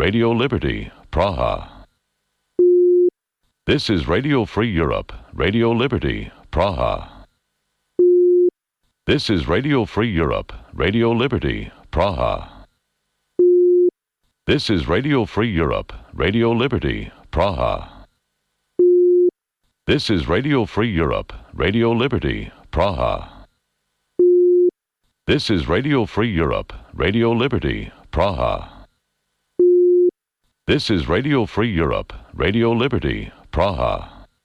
Radio Liberty, Praha. This is Radio Free Europe, Radio Liberty, Praha. This is Radio Free Europe, Radio Liberty, Praha. This is Radio Free Europe, Radio Liberty, Praha. This is Radio Free Europe, Radio Liberty, Praha. This is Radio Free Europe, Radio Liberty, Praha. This is Radio Free Europe, Radio Liberty, Praha.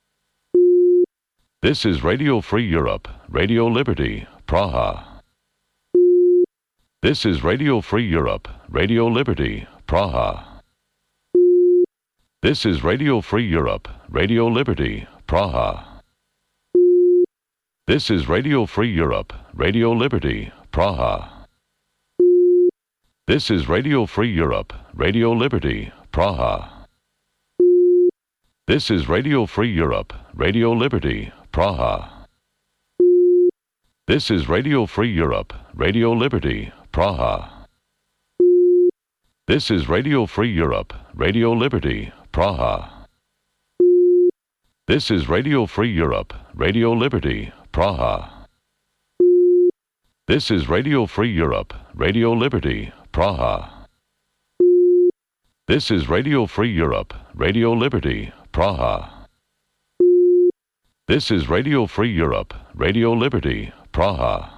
This is Radio Free Europe, Radio Liberty, Praha. This is Radio Free Europe, Radio Liberty, Praha. This is Radio Free Europe, Radio Liberty, Praha. This is Radio Free Europe, Radio Liberty, Praha. This is Radio Free Europe, Radio Liberty, Praha. This is Radio Free Europe, Radio Liberty, Praha. This is Radio Free Europe, Radio Liberty, Praha. This is Radio Free Europe, Radio Liberty, Praha. This is Radio Free Europe, Radio Liberty, Praha. This is Radio Free Europe, Radio Liberty, Praha. This is Radio Free Europe, Radio Liberty, Praha. This is Radio Free Europe, Radio Liberty, Praha.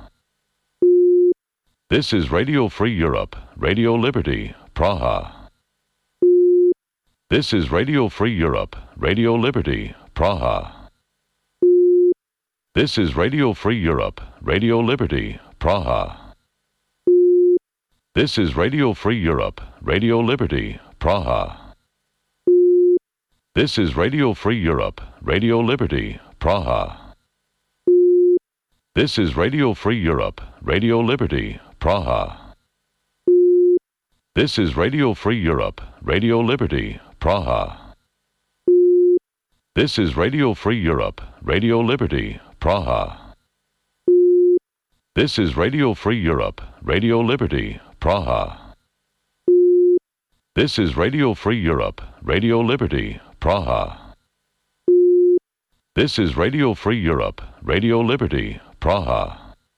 This is Radio Free Europe, Radio Liberty, Praha. This is Radio Free Europe, Radio Liberty, Praha. This is Radio Free Europe, Radio Liberty, Praha. This is Radio Free Europe, Radio Liberty, Praha. This is Radio Free Europe, Radio Liberty, Praha. This is Radio Free Europe, Radio Liberty, Praha. This is Radio Free Europe, Radio Liberty, Praha. This is Radio Free Europe, Radio Liberty, Praha. This is Radio Free Europe, Radio Liberty, Praha. This is Radio Free Europe, Radio Liberty, Praha. This is Radio Free Europe, Radio Liberty, Praha.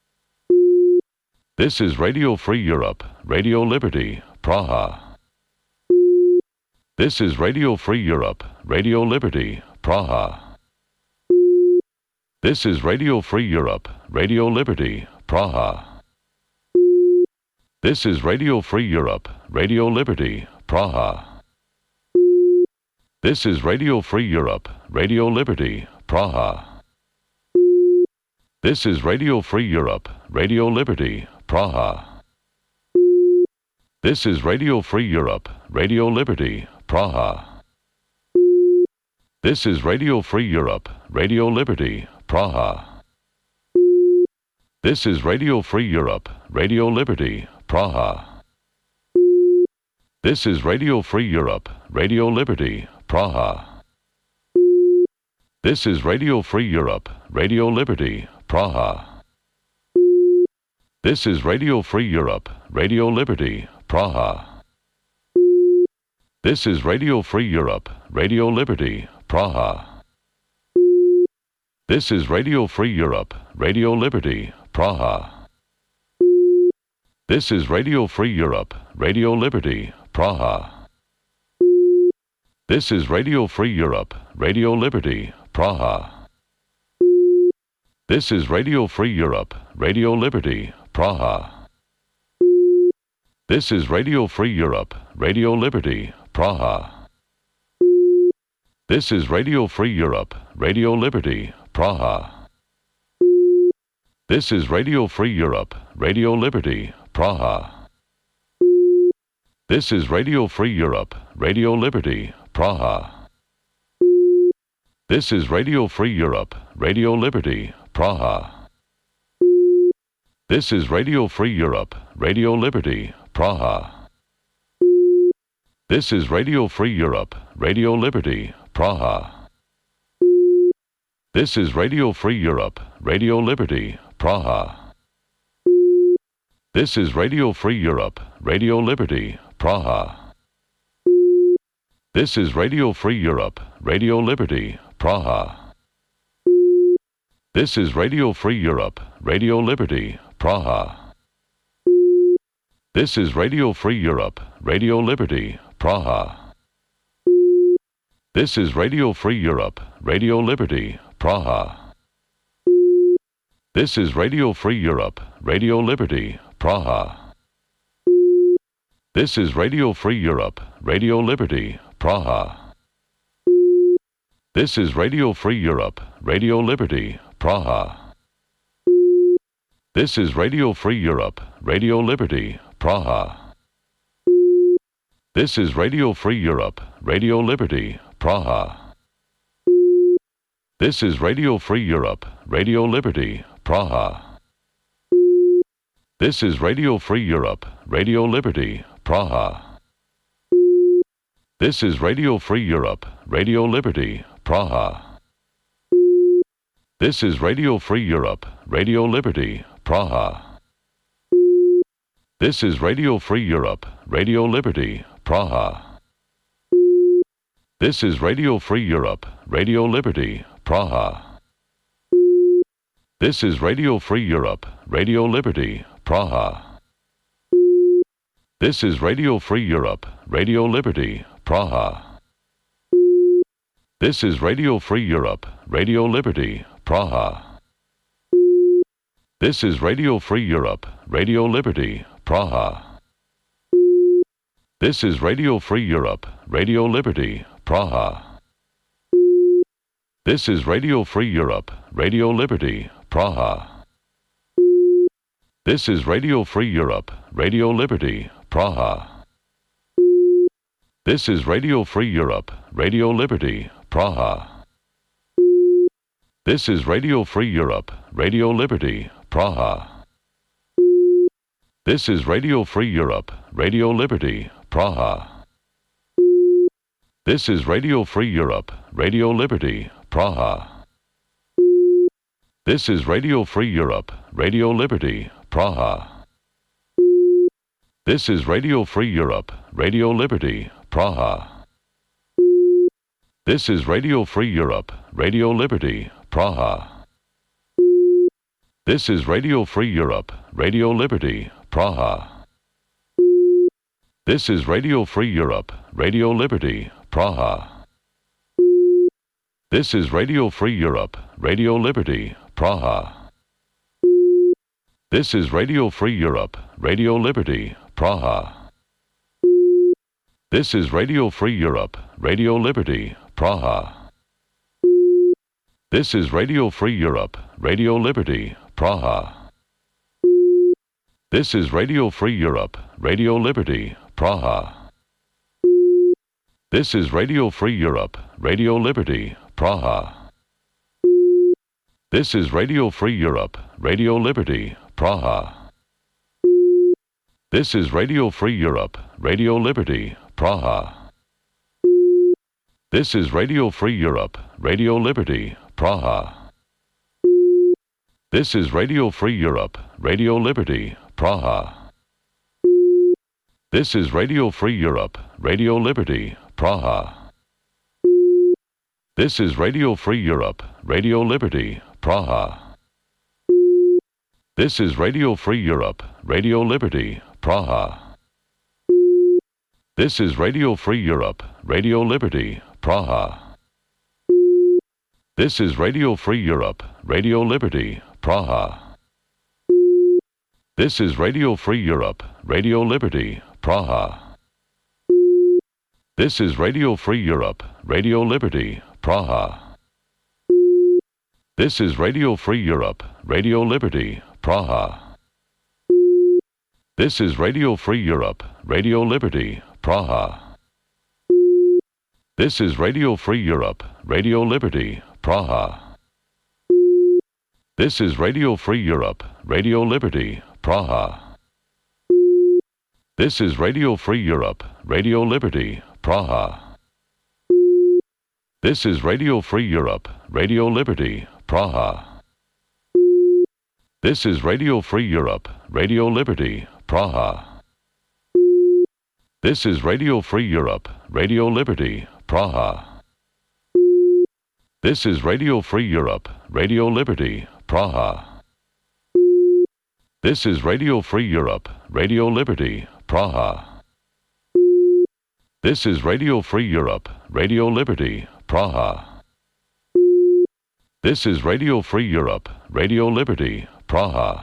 This is Radio Free Europe, Radio Liberty, Praha. This is Radio Free Europe, Radio Liberty, Praha. This is Radio Free Europe, Radio Liberty, Praha. This is Radio Free Europe, Radio Liberty, Praha. This is Radio Free Europe, Radio Liberty, Praha. This is Radio Free Europe, Radio Liberty, Praha. This is Radio Free Europe, Radio Liberty, Praha. This is Radio Free Europe, Radio Liberty, Praha. This is Radio Free Europe, Radio Liberty, Praha. This is Radio Free Europe, Radio Liberty, Praha. This is Radio Free Europe, Radio Liberty, Praha. This is Radio Free Europe, Radio Liberty, Praha. This is Radio Free Europe, Radio Liberty, Praha. This is Radio Free Europe, Radio Liberty, Praha. This is Radio Free Europe, Radio Liberty, Praha. This is Radio Free Europe, Radio Liberty, Praha. This is Radio Free Europe, Radio Liberty, Praha. This is Radio Free Europe, Radio Liberty, Praha. This is Radio Free Europe, Radio Liberty, Praha. This is Radio Free Europe, Radio Liberty, Praha. This is Radio Free Europe, Radio Liberty, Praha. This is Radio Free Europe, Radio Liberty, Praha. This is Radio Free Europe, Radio Liberty, Praha. This is Radio Free Europe, Radio Liberty, Praha. This is Radio Free Europe, Radio Liberty, Praha. This is Radio Free Europe, Radio Liberty, Praha. This is Radio Free Europe, Radio Liberty, Praha. This is Radio Free Europe, Radio Liberty, Praha. This is Radio Free Europe, Radio Liberty, Praha. This is Radio Free Europe, Radio Liberty, Praha. This is Radio Free Europe, Radio Liberty, Praha. This is Radio Free Europe, Radio Liberty, Praha. This is Radio Free Europe, Radio Liberty, Praha. This is Radio Free Europe, Radio Liberty, Praha. This is Radio Free Europe, Radio Liberty, Praha. This is Radio Free Europe, Radio Liberty, Praha. This is Radio Free Europe, Radio Liberty, Praha. This is Radio Free Europe, Radio Liberty, Praha. This is Radio Free Europe, Radio Liberty, Praha. This is Radio Free Europe, Radio Liberty, Praha. This is Radio Free Europe, Radio Liberty, Praha. This is Radio Free Europe, Radio Liberty, Praha. This is Radio Free Europe, Radio Liberty, Praha. This is Radio Free Europe, Radio Liberty, Praha. This is Radio Free Europe, Radio Liberty, Praha. This is Radio Free Europe, Radio Liberty, Praha. This is Radio Free Europe, Radio Liberty, Praha. This is Radio Free Europe, Radio Liberty, Praha. This is Radio Free Europe, Radio Liberty, Praha. This is Radio Free Europe, Radio Liberty, Praha. This is Radio Free Europe, Radio Liberty, Praha. This is Radio Free Europe, Radio Liberty, Praha. This is Radio Free Europe, Radio Liberty, Praha. This is Radio Free Europe, Radio Liberty, Praha. This is Radio Free Europe, Radio Liberty, Praha. This is Radio Free Europe, Radio Liberty, Praha. This is Radio Free Europe, Radio Liberty, Praha. This is Radio Free Europe, Radio Liberty, Praha. This is Radio Free Europe, Radio Liberty, Praha. This is Radio Free Europe, Radio Liberty, Praha. This is Radio Free Europe, Radio Liberty, Praha. This is Radio Free Europe, Radio Liberty, Praha. This is Radio Free Europe, Radio Liberty, Praha. This is Radio Free Europe, Radio Liberty, Praha. This is Radio Free Europe, Radio Liberty, Praha. This is Radio Free Europe, Radio Liberty, Praha. This is Radio Free Europe, Radio Liberty, Praha. This is Radio Free Europe, Radio Liberty, Praha. This is Radio Free Europe, Radio Liberty, Praha. This is Radio Free Europe, Radio Liberty, Praha. This is Radio Free Europe, Radio Liberty, Praha. This is Radio Free Europe, Radio Liberty, Praha. This is Radio Free Europe, Radio Liberty, Praha. This is Radio Free Europe, Radio Liberty, Praha. This is Radio Free Europe, Radio Liberty, Praha. This is Radio Free Europe, Radio Liberty, Praha. This is Radio Free Europe, Radio Liberty, Praha. This is Radio Free Europe, Radio Liberty, Praha. This is Radio Free Europe, Radio Liberty, Praha. This is Radio Free Europe, Radio Liberty, Praha. This is Radio Free Europe, Radio Liberty, Praha. This is Radio Free Europe, Radio Liberty, Praha. This is Radio Free Europe, Radio Liberty, Praha. This is Radio Free Europe, Radio Liberty, Praha. This is Radio Free Europe, Radio Liberty, Praha. This is Radio Free Europe, Radio Liberty, Praha.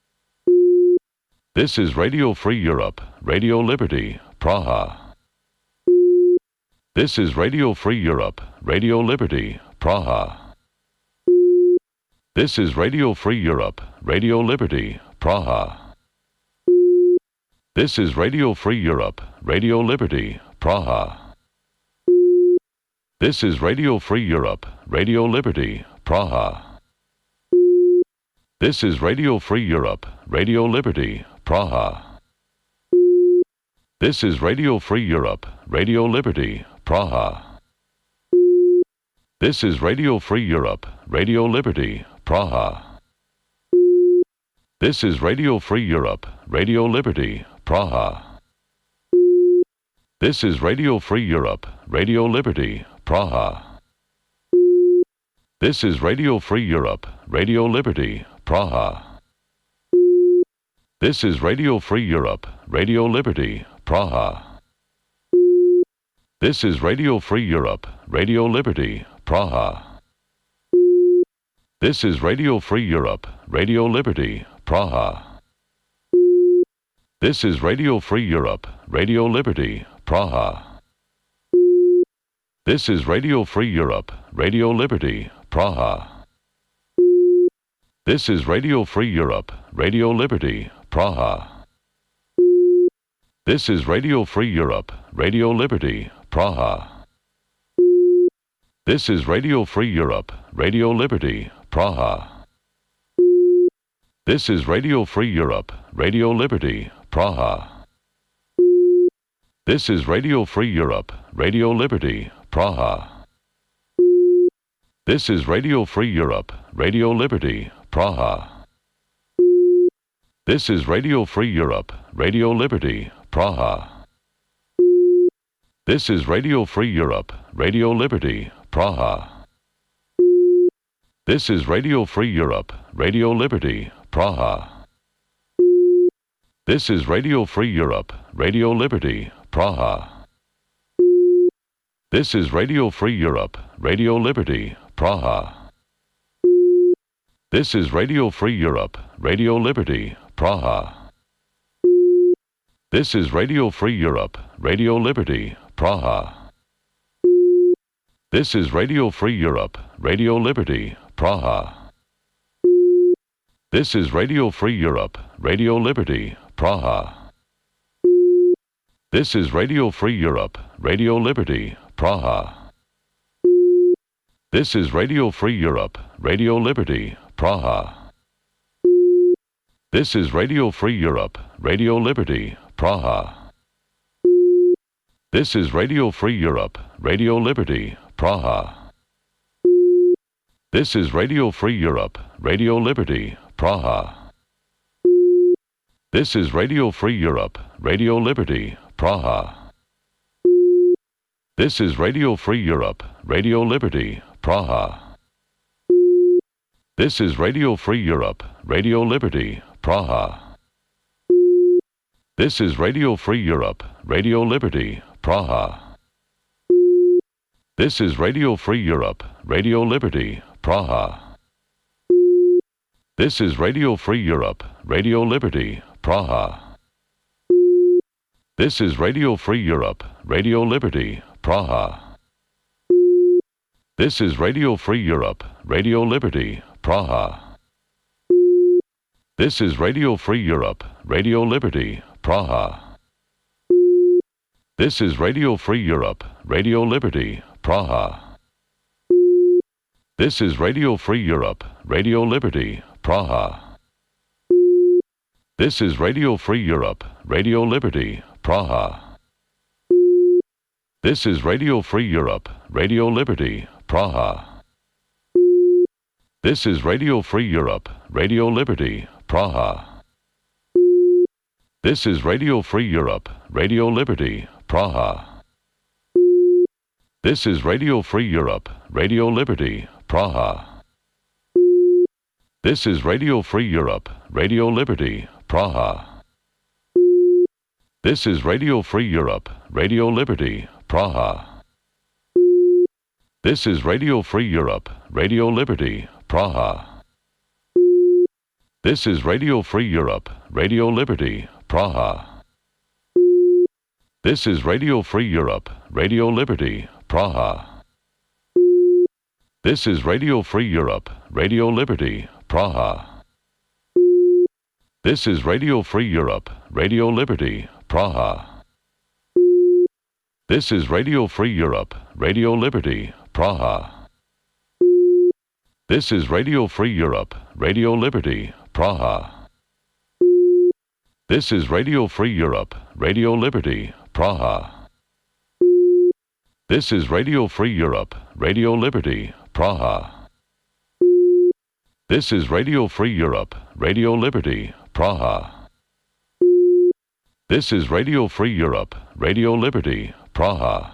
This is Radio Free Europe, Radio Liberty, Praha. This is Radio Free Europe, Radio Liberty, Praha. This is Radio Free Europe, Radio Liberty, Praha. This is Radio Free Europe, Radio Liberty, Praha. This is Radio Free Europe, Radio Liberty, Praha. This is Radio Free Europe, Radio Liberty, Praha. This is Radio Free Europe, Radio Liberty, Praha. This is Radio Free Europe, Radio Liberty, Praha. This is Radio Free Europe, Radio Liberty, Praha. This is Radio Free Europe, Radio Liberty, Praha. This is Radio Free Europe, Radio Liberty, Praha. This is Radio Free Europe, Radio Liberty, Praha. This is Radio Free Europe, Radio Liberty, Praha. This is Radio Free Europe, Radio Liberty, Praha. This is Radio Free Europe, Radio Liberty, Praha. This is Radio Free Europe, Radio Liberty, Praha. This is Radio Free Europe, Radio Liberty, Praha. This is Radio Free Europe, Radio Liberty, Praha. This is Radio Free Europe, Radio Liberty, Praha. This is Radio Free Europe, Radio Liberty, Praha. This is Radio Free Europe, Radio Liberty, Praha. This is Radio Free Europe, Radio Liberty, Praha. This is Radio Free Europe, Radio Liberty, Praha. This is Radio Free Europe, Radio Liberty, Praha. This is Radio Free Europe, Radio Liberty, Praha. This is Radio Free Europe, Radio Liberty, Praha. This is Radio Free Europe, Radio Liberty, Praha. This is Radio Free Europe, Radio Liberty, Praha. This is Radio Free Europe, Radio Liberty, Praha. This is Radio Free Europe, Radio Liberty, Praha. This is Radio Free Europe, Radio Liberty, Praha. This is Radio Free Europe, Radio Liberty, Praha. This is Radio Free Europe, Radio Liberty, Praha. This is Radio Free Europe, Radio Liberty, Praha. This is Radio Free Europe, Radio Liberty, Praha. This is Radio Free Europe, Radio Liberty, Praha. This is Radio Free Europe, Radio Liberty, Praha. This is Radio Free Europe, Radio Liberty, Praha. This is Radio Free Europe, Radio Liberty, Praha. This is Radio Free Europe, Radio Liberty, Praha. This is Radio Free Europe, Radio Liberty, Praha. This is Radio Free Europe, Radio Liberty, Praha. This is Radio Free Europe, Radio Liberty, Praha. This is Radio Free Europe, Radio Liberty, Praha. This is Radio Free Europe, Radio Liberty, Praha. This is Radio Free Europe, Radio Liberty, Praha. This is Radio Free Europe, Radio Liberty, Praha. This is Radio Free Europe, Radio Liberty, Praha. This is Radio Free Europe, Radio Liberty, Praha. This is Radio Free Europe, Radio Liberty, Praha. This is Radio Free Europe, Radio Liberty, Praha. This is Radio Free Europe, Radio Liberty, Praha. This is Radio Free Europe, Radio Liberty, Praha. This is Radio Free Europe, Radio Liberty, Praha. This is Radio Free Europe, Radio Liberty, Praha. This is Radio Free Europe, Radio Liberty, Praha. This is Radio Free Europe, Radio Liberty, Praha. This is Radio Free Europe, Radio Liberty, Praha. This is Radio Free Europe, Radio Liberty, Praha. This is Radio Free Europe, Radio Liberty, Praha. This is Radio Free Europe, Radio Liberty, Praha. This is Radio Free Europe, Radio Liberty, Praha. This is Radio Free Europe, Radio Liberty, Praha. This is Radio Free Europe, Radio Liberty, Praha. This is Radio Free Europe, Radio Liberty, Praha.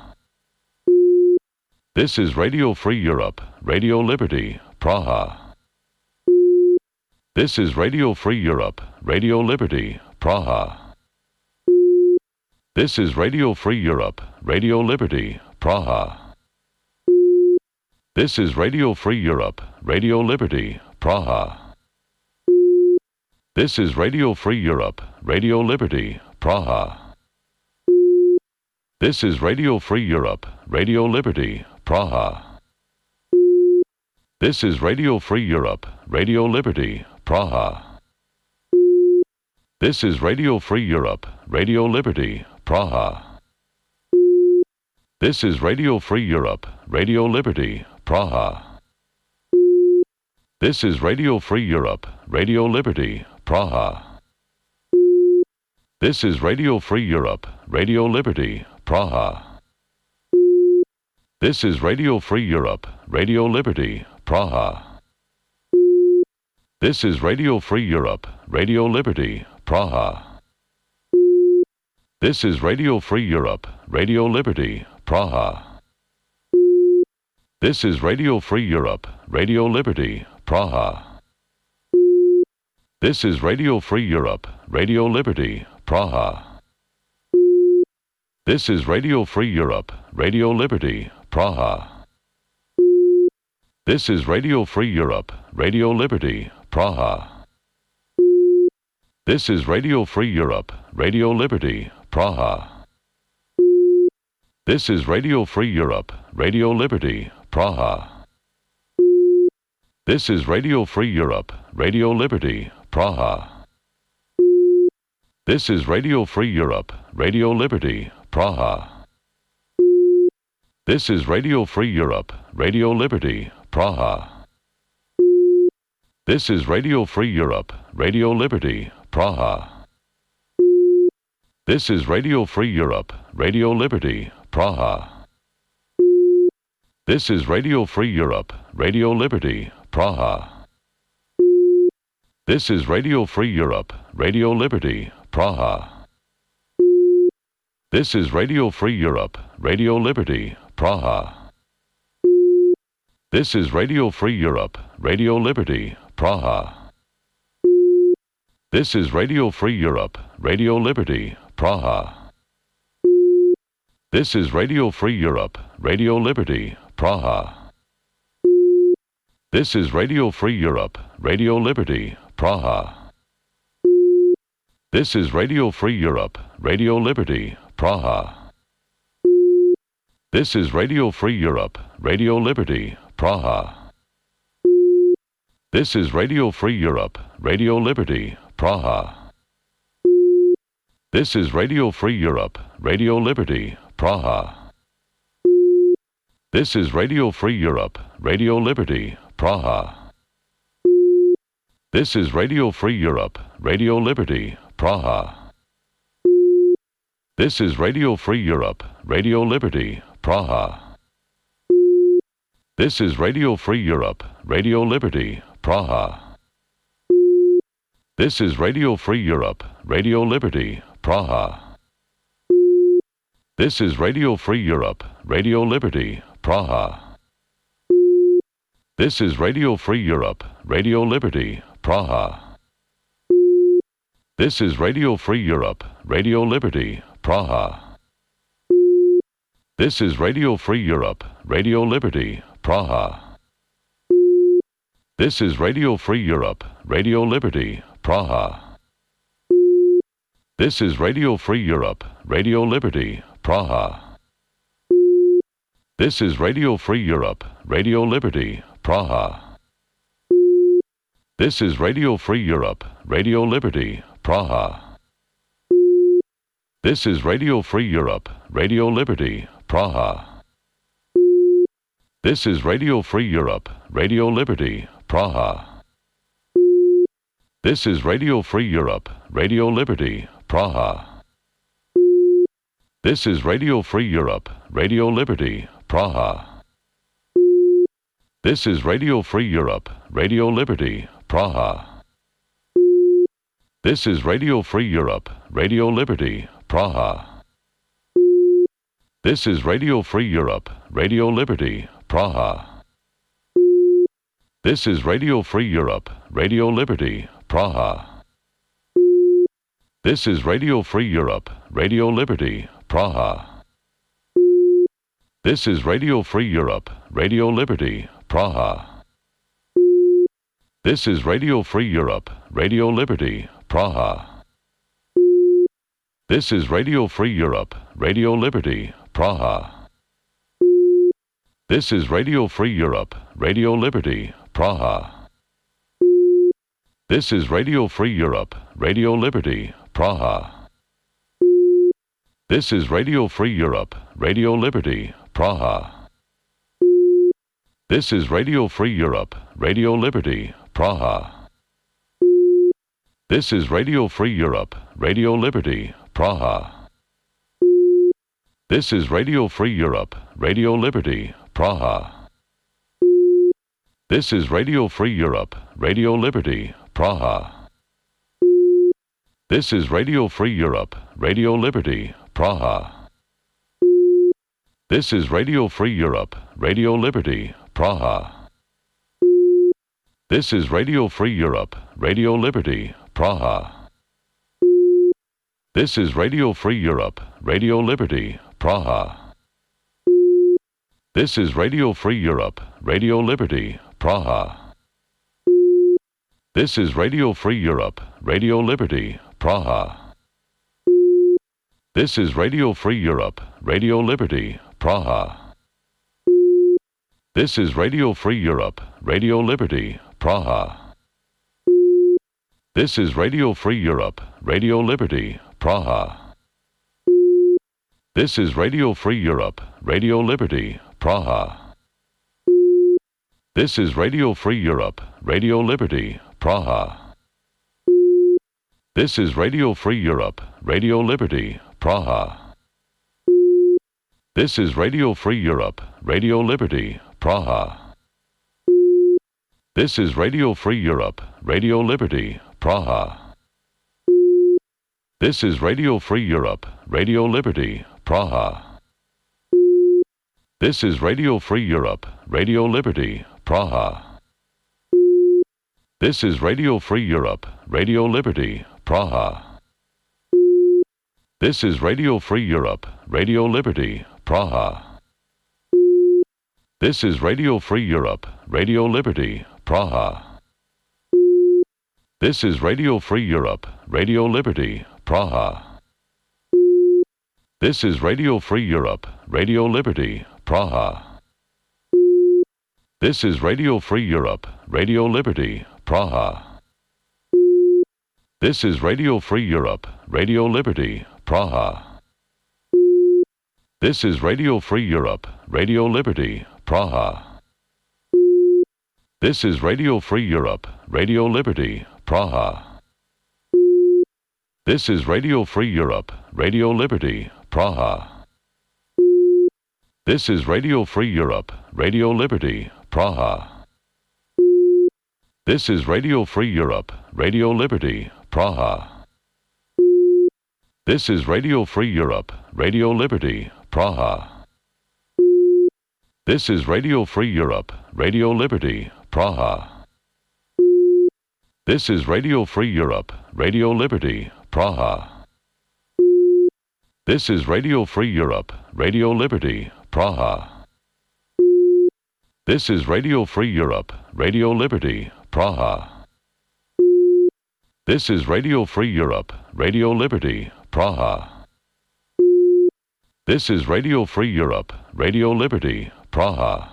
This is Radio Free Europe, Radio Liberty, Praha. This is Radio Free Europe, Radio Liberty, Praha. This is Radio Free Europe, Radio Liberty, Praha. This is Radio Free Europe, Radio Liberty, Praha. This is Radio Free Europe, Radio Liberty, Praha. This is Radio Free Europe, Radio Liberty, Praha. This is Radio Free Europe, Radio Liberty, Praha. This is Radio Free Europe, Radio Liberty, Praha. This is Radio Free Europe, Radio Liberty, Praha. This is Radio Free Europe, Radio Liberty, Praha. This is Radio Free Europe, Radio Liberty, Praha. This is Radio Free Europe, Radio Liberty, Praha. This is Radio Free Europe, Radio Liberty, Praha. This is Radio Free Europe, Radio Liberty, Praha. This is Radio Free Europe, Radio Liberty, Praha. This is Radio Free Europe, Radio Liberty, Praha. This is Radio Free Europe, Radio Liberty, Praha. This is Radio Free Europe, Radio Liberty, Praha. This is Radio Free Europe, Radio Liberty, Praha. This is Radio Free Europe, Radio Liberty, Praha. This is Radio Free Europe, Radio Liberty, Praha. This is Radio Free Europe, Radio Liberty, Praha. This is Radio Free Europe, Radio Liberty, Praha. This is Radio Free Europe, Radio Liberty, Praha. This is Radio Free Europe, Radio Liberty, Praha. This is Radio Free Europe, Radio Liberty, Praha. This is Radio Free Europe, Radio Liberty, Praha. This is Radio Free Europe, Radio Liberty, Praha. This is Radio Free Europe, Radio Liberty, Praha. This is Radio Free Europe, Radio Liberty, Praha. This is Radio Free Europe, Radio Liberty, Praha. This is Radio Free Europe, Radio Liberty, Praha. This is Radio Free Europe, Radio Liberty, Praha. This is Radio Free Europe, Radio Liberty, Praha. This is Radio Free Europe, Radio Liberty, Praha. This is Radio Free Europe, Radio Liberty, Praha. This is Radio Free Europe, Radio Liberty, Praha. This is Radio Free Europe, Radio Liberty, Praha. This is Radio Free Europe, Radio Liberty, Praha. This is Radio Free Europe, Radio Liberty, Praha. This is Radio Free Europe, Radio Liberty, Praha. This is Radio Free Europe, Radio Liberty, Praha. This is Radio Free Europe, Radio Liberty, Praha. This is Radio Free Europe, Radio Liberty, Praha. This is Radio Free Europe, Radio Liberty, Praha. This is Radio Free Europe, Radio Liberty, Praha. This is Radio Free Europe, Radio Liberty, Praha. This is Radio Free Europe, Radio Liberty, Praha. This is Radio Free Europe, Radio Liberty, Praha. This is Radio Free Europe, Radio Liberty, Praha. This is Radio Free Europe, Radio Liberty, Praha. This is Radio Free Europe, Radio Liberty, Praha. This is Radio Free Europe, Radio Liberty, Praha. This is Radio Free Europe, Radio Liberty, Praha. This is Radio Free Europe, Radio Liberty, Praha. This is Radio Free Europe, Radio Liberty, Praha. This is Radio Free Europe, Radio Liberty, Praha. This is Radio Free Europe, Radio Liberty, Praha. This is Radio Free Europe, Radio Liberty, Praha. This is Radio Free Europe, Radio Liberty, Praha. This is Radio Free Europe, Radio Liberty, Praha. This is Radio Free Europe, Radio Liberty, Praha. This is Radio Free Europe, Radio Liberty, Praha. This is Radio Free Europe, Radio Liberty, Praha. This is Radio Free Europe, Radio Liberty, Praha. This is Radio Free Europe, Radio Liberty, Praha. This is Radio Free Europe, Radio Liberty, Praha. This is Radio Free Europe, Radio Liberty, Praha. This is Radio Free Europe, Radio Liberty, Praha. This is Radio Free Europe, Radio Liberty, Praha. This is Radio Free Europe, Radio Liberty, Praha. This is Radio Free Europe, Radio Liberty, Praha. This is Radio Free Europe, Radio Liberty, Praha. This is Radio Free Europe, Radio Liberty, Praha. This is Radio Free Europe, Radio Liberty, Praha. This is Radio Free Europe, Radio Liberty, Praha. This is Radio Free Europe, Radio Liberty, Praha. This is Radio Free Europe, Radio Liberty, Praha. This is Radio Free Europe, Radio Liberty, Praha. This is Radio Free Europe, Radio Liberty, Praha. This is Radio Free Europe, Radio Liberty, Praha. This is Radio Free Europe, Radio Liberty, Praha. This is Radio Free Europe, Radio Liberty, Praha. This is Radio Free Europe, Radio Liberty, Praha. This is Radio Free Europe, Radio Liberty, Praha. This is Radio Free Europe, Radio Liberty, Praha. This is Radio Free Europe, Radio Liberty, Praha. This is Radio Free Europe, Radio Liberty, Praha. This is Radio Free Europe, Radio Liberty, Praha. This is Radio Free Europe, Radio Liberty, Praha. This is Radio Free Europe, Radio Liberty, Praha. This is Radio Free Europe, Radio Liberty, Praha. This is Radio Free Europe, Radio Liberty, Praha. This is Radio Free Europe, Radio Liberty, Praha. This is Radio Free Europe, Radio Liberty, Praha. This is Radio Free Europe, Radio Liberty, Praha. This is Radio Free Europe, Radio Liberty, Praha. This is Radio Free Europe, Radio Liberty, Praha. This is Radio Free Europe, Radio Liberty, Praha. This is Radio Free Europe, Radio Liberty, Praha. This is Radio Free Europe, Radio Liberty, Praha. This is Radio Free Europe, Radio Liberty, Praha. This is Radio Free Europe, Radio Liberty, Praha.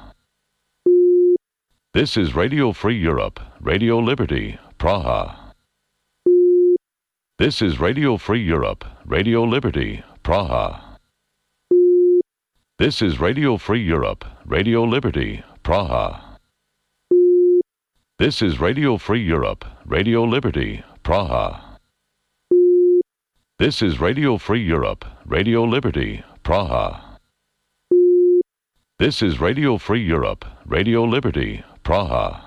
This is Radio Free Europe, Radio Liberty, Praha. This is Radio Free Europe, Radio Liberty, Praha. This is Radio Free Europe, Radio Liberty, Praha. This is Radio Free Europe, Radio Liberty, Praha. This is Radio Free Europe, Radio Liberty, Praha. This is Radio Free Europe, Radio Liberty, Praha.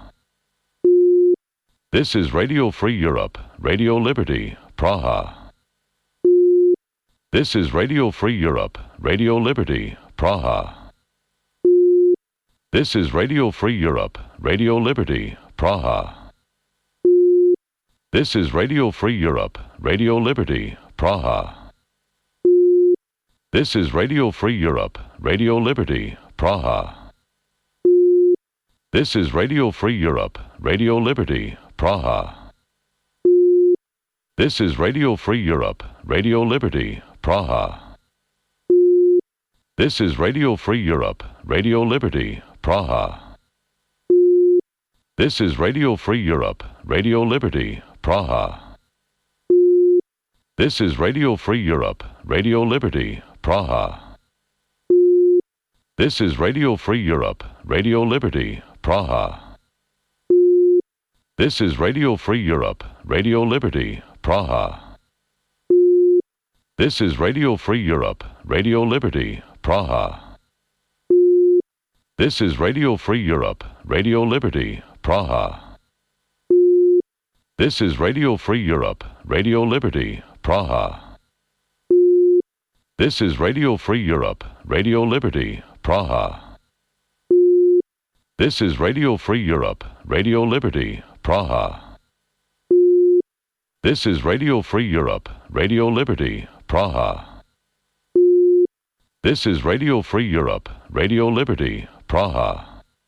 This is Radio Free Europe, Radio Liberty, Praha. This is Radio Free Europe, Radio Liberty, Praha. This is Radio Free Europe, Radio Liberty, Praha. This is Radio Free Europe, Radio Liberty, Praha. This is Radio Free Europe, Radio Liberty, Praha. This is Radio Free Europe, Radio Liberty, Praha. This is Radio Free Europe, Radio Liberty, Praha. This is Radio Free Europe, Radio Liberty, Praha. This is Radio Free Europe, Radio Liberty, Praha. This is Radio Free Europe, Radio Liberty, Praha. This is Radio Free Europe, Radio Liberty, Praha. This is Radio Free Europe, Radio Liberty, Praha. This is Radio Free Europe, Radio Liberty, Praha. This is Radio Free Europe, Radio Liberty, Praha. This is Radio Free Europe, Radio Liberty, Praha. This is Radio Free Europe, Radio Liberty, Praha. This is Radio Free Europe, Radio Liberty, Praha. This is Radio Free Europe, Radio Liberty, Praha. This is Radio Free Europe, Radio Liberty, Praha.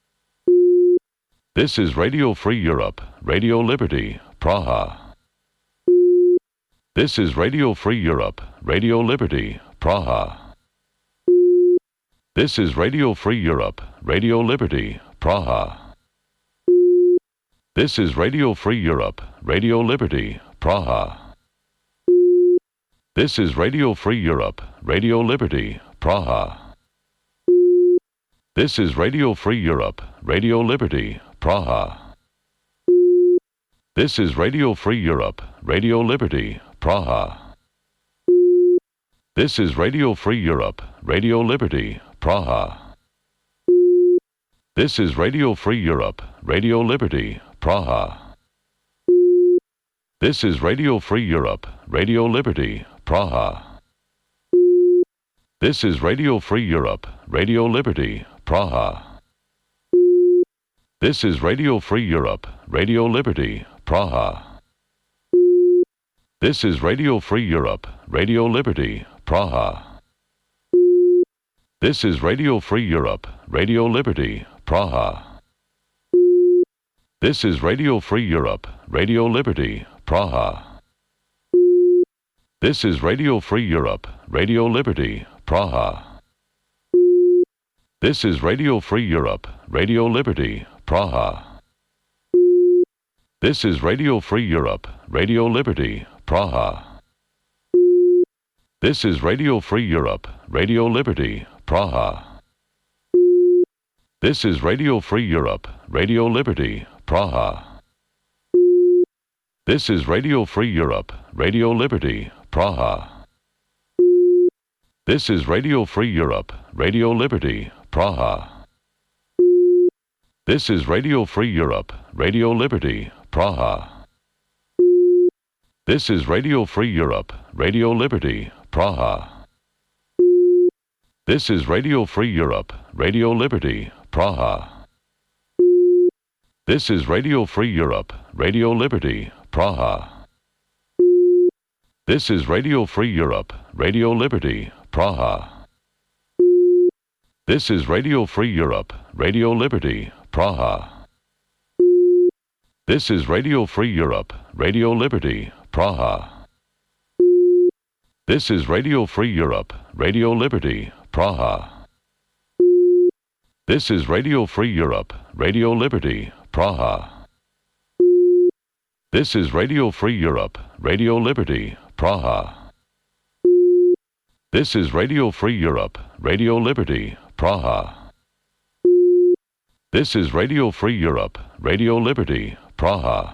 This is Radio Free Europe, Radio Liberty, Praha. This is Radio Free Europe, Radio Liberty, Praha. This is Radio Free Europe, Radio Liberty, Praha. This is Radio Free Europe, Radio Liberty, Praha. This is Radio Free Europe, Radio Liberty, Praha. This is Radio Free Europe, Radio Liberty, Praha. This is Radio Free Europe, Radio Liberty, Praha. This is Radio Free Europe, Radio Liberty, Praha. This is Radio Free Europe, Radio Liberty, Praha. This is Radio Free Europe, Radio Liberty, Praha. This is Radio Free Europe, Radio Liberty, Praha. This is Radio Free Europe, Radio Liberty, Praha. This is Radio Free Europe, Radio Liberty, Praha. This is Radio Free Europe, Radio Liberty, Praha. This is Radio Free Europe, Radio Liberty, Praha. This is Radio Free Europe, Radio Liberty, Praha. This is Radio Free Europe, Radio Liberty, Praha. This is Radio Free Europe, Radio Liberty, Praha. This is Radio Free Europe, Radio Liberty, Praha. This is Radio Free Europe, Radio Liberty, Praha. This is Radio Free Europe, Radio Liberty, Praha. This is Radio Free Europe, Radio Liberty, Praha. This is Radio Free Europe, Radio Liberty, Praha. This is Radio Free Europe, Radio Liberty, Praha. This is Radio Free Europe, Radio Liberty, Praha. This is Radio Free Europe, Radio Liberty, Praha. This is Radio Free Europe, Radio Liberty, Praha. This is Radio Free Europe, Radio Liberty, Praha. This is Radio Free Europe, Radio Liberty, Praha. This is Radio Free Europe, Radio Liberty, Praha. This is Radio Free Europe, Radio Liberty, Praha. This is Radio Free Europe, Radio Liberty, Praha. This is Radio Free Europe, Radio Liberty, Praha. This is Radio Free Europe, Radio Liberty, Praha.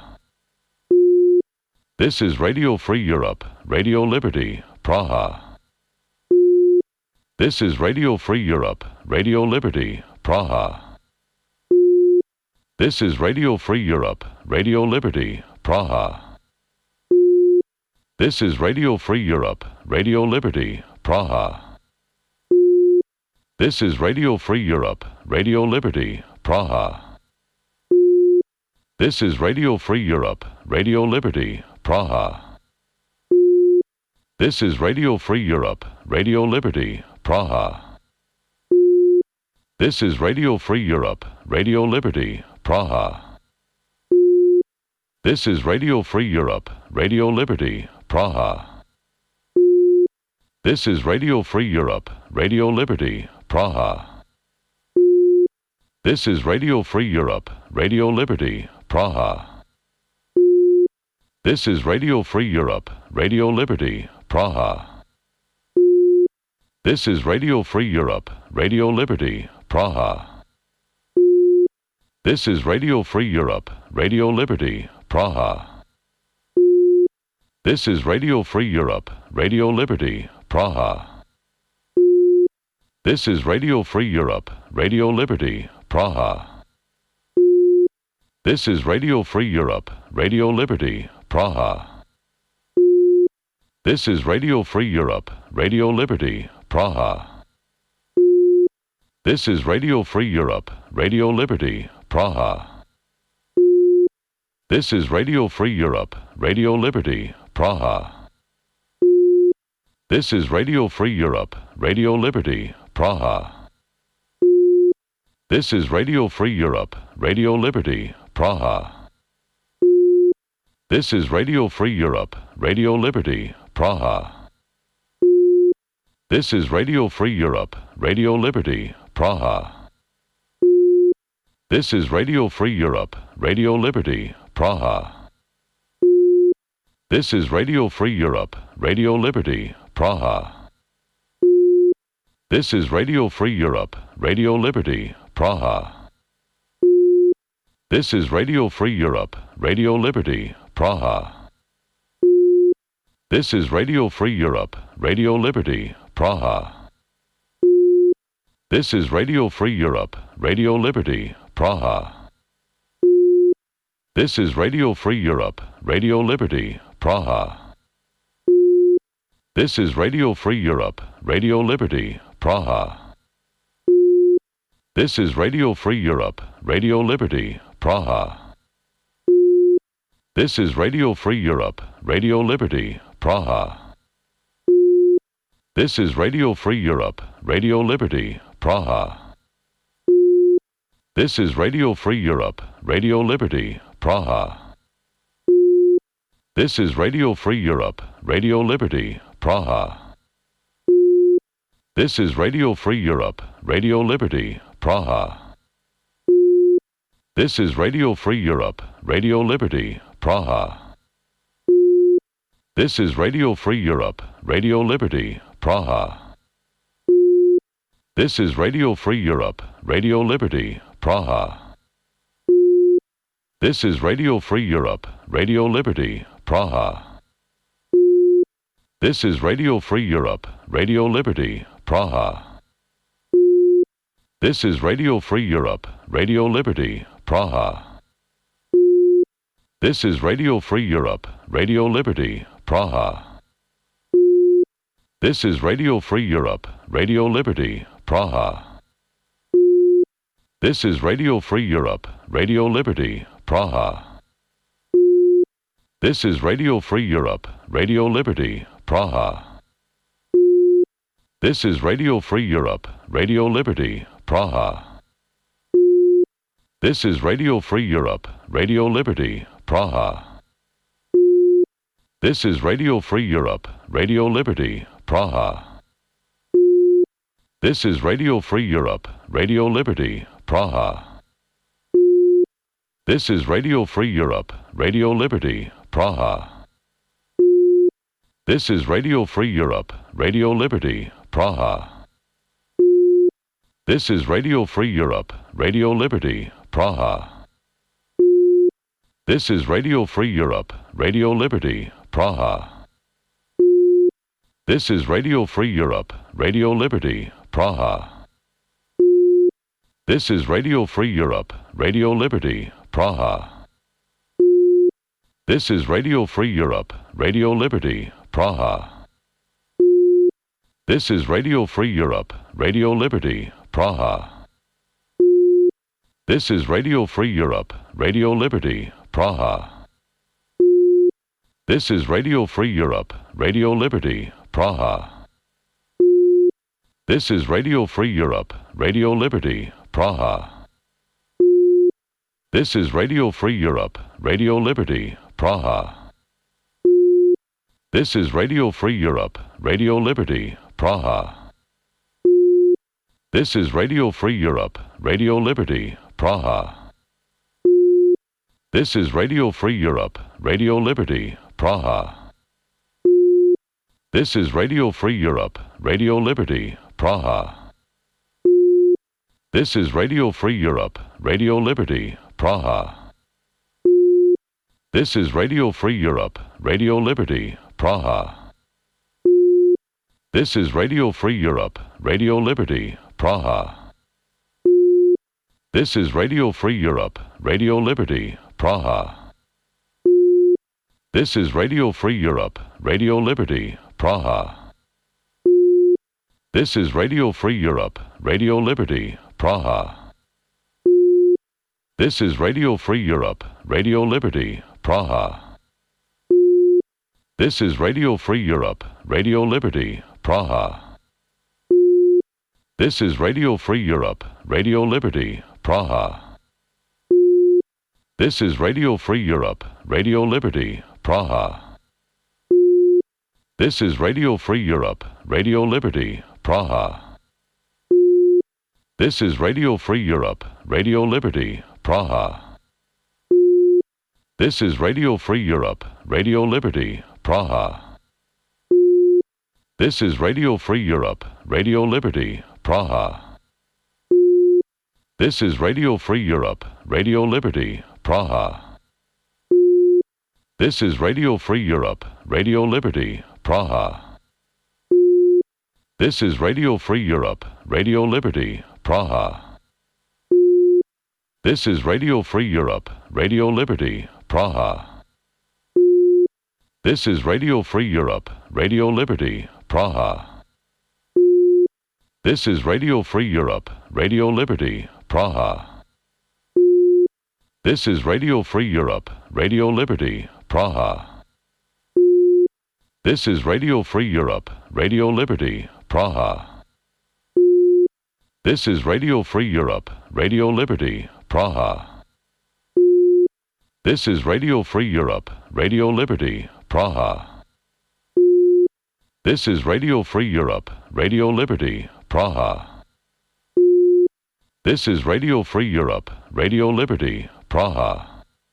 This is Radio Free Europe, Radio Liberty, Praha. This is Radio Free Europe, Radio Liberty, Praha. This is Radio Free Europe, Radio Liberty, Praha. This is Radio Free Europe, Radio Liberty, Praha. This is Radio Free Europe, Radio Liberty, Praha. This is Radio Free Europe, Radio Liberty, Praha. This is Radio Free Europe, Radio Liberty, Praha. This is Radio Free Europe, Radio Liberty, Praha. This is Radio Free Europe, Radio Liberty, Praha. This is Radio Free Europe, Radio Liberty, Praha. This is Radio Free Europe, Radio Liberty, Praha. This is Radio Free Europe, Radio Liberty, Praha. This is Radio Free Europe, Radio Liberty, Praha. This is Radio Free Europe, Radio Liberty, Praha. This is Radio Free Europe, Radio Liberty, Praha. This is Radio Free Europe, Radio Liberty, Praha. This is Radio Free Europe, Radio Liberty, Praha. This is Radio Free Europe, Radio Liberty, Praha. This is Radio Free Europe, Radio Liberty, Praha. This is Radio Free Europe, Radio Liberty, Praha. This is Radio Free Europe, Radio Liberty, Praha. This is Radio Free Europe, Radio Liberty, Praha. This is Radio Free Europe, Radio Liberty, Praha. This is Radio Free Europe, Radio Liberty, Praha. This is Radio Free Europe, Radio Liberty, Praha. This is Radio Free Europe, Radio Liberty, Praha. This is Radio Free Europe, Radio Liberty, Praha. This is Radio Free Europe, Radio Liberty, Praha. This is Radio Free Europe, Radio Liberty, Praha. This is Radio Free Europe, Radio Liberty, Praha. This is Radio Free Europe, Radio Liberty, Praha. This is Radio Free Europe, Radio Liberty, Praha. This is Radio Free Europe, Radio Liberty, Praha. This is Radio Free Europe, Radio Liberty, Praha. This is Radio Free Europe, Radio Liberty, Praha. This is Radio Free Europe, Radio Liberty, Praha. This is Radio Free Europe, Radio Liberty, Praha. This is Radio Free Europe, Radio Liberty, Praha. This is Radio Free Europe, Radio Liberty, Praha. This is Radio Free Europe, Radio Liberty, Praha. This is Radio Free Europe, Radio Liberty, Praha. This is Radio Free Europe, Radio Liberty, Praha. This is Radio Free Europe, Radio Liberty, Praha. This is Radio Free Europe, Radio Liberty, Praha. This is Radio Free Europe, Radio Liberty, Praha. This is Radio Free Europe, Radio Liberty, Praha. This is Radio Free Europe, Radio Liberty, Praha. This is Radio Free Europe, Radio Liberty, Praha. This is Radio Free Europe, Radio Liberty, Praha. This is Radio Free Europe, Radio Liberty, Praha. This is Radio Free Europe, Radio Liberty, Praha. This is Radio Free Europe, Radio Liberty, Praha. This is Radio Free Europe, Radio Liberty, Praha. This is Radio Free Europe, Radio Liberty, Praha. This is Radio Free Europe, Radio Liberty, Praha. This is Radio Free Europe, Radio Liberty, Praha. This is Radio Free Europe, Radio Liberty, Praha. This is Radio Free Europe, Radio Liberty, Praha. This is Radio Free Europe, Radio Liberty, Praha. This is Radio Free Europe, Radio Liberty, Praha. This is Radio Free Europe, Radio Liberty, Praha. This is Radio Free Europe, Radio Liberty, Praha. This is Radio Free Europe, Radio Liberty, Praha. This is Radio Free Europe, Radio Liberty, Praha. This is Radio Free Europe, Radio Liberty, Praha. This is Radio Free Europe, Radio Liberty, Praha. This is Radio Free Europe, Radio Liberty, Praha. This is Radio Free Europe, Radio Liberty, Praha. This is Radio Free Europe, Radio Liberty, Praha. This is Radio Free Europe, Radio Liberty, Praha. This is Radio Free Europe, Radio Liberty, Praha. This is Radio Free Europe, Radio Liberty, Praha. This is Radio Free Europe, Radio Liberty, Praha. This is Radio Free Europe, Radio Liberty, Praha. This is Radio Free Europe, Radio Liberty, Praha. This is Radio Free Europe, Radio Liberty, Praha. This is Radio Free Europe, Radio Liberty, Praha. This is Radio Free Europe, Radio Liberty, Praha. This is Radio Free Europe, Radio Liberty, Praha. This is Radio Free Europe, Radio Liberty, Praha. This is Radio Free Europe, Radio Liberty, Praha. This is Radio Free Europe, Radio Liberty, Praha. This is Radio Free Europe, Radio Liberty, Praha. This is Radio Free Europe, Radio Liberty, Praha. This is Radio Free Europe, Radio Liberty, Praha. This is Radio Free Europe, Radio Liberty, Praha. This is Radio Free Europe, Radio Liberty, Praha. This is Radio Free Europe, Radio Liberty, Praha. This is Radio Free Europe, Radio Liberty, Praha. This is Radio Free Europe, Radio Liberty, Praha. This is Radio Free Europe, Radio Liberty, Praha. This is Radio Free Europe, Radio Liberty, Praha. This is Radio Free Europe, Radio Liberty, Praha. This is Radio Free Europe, Radio Liberty, Praha.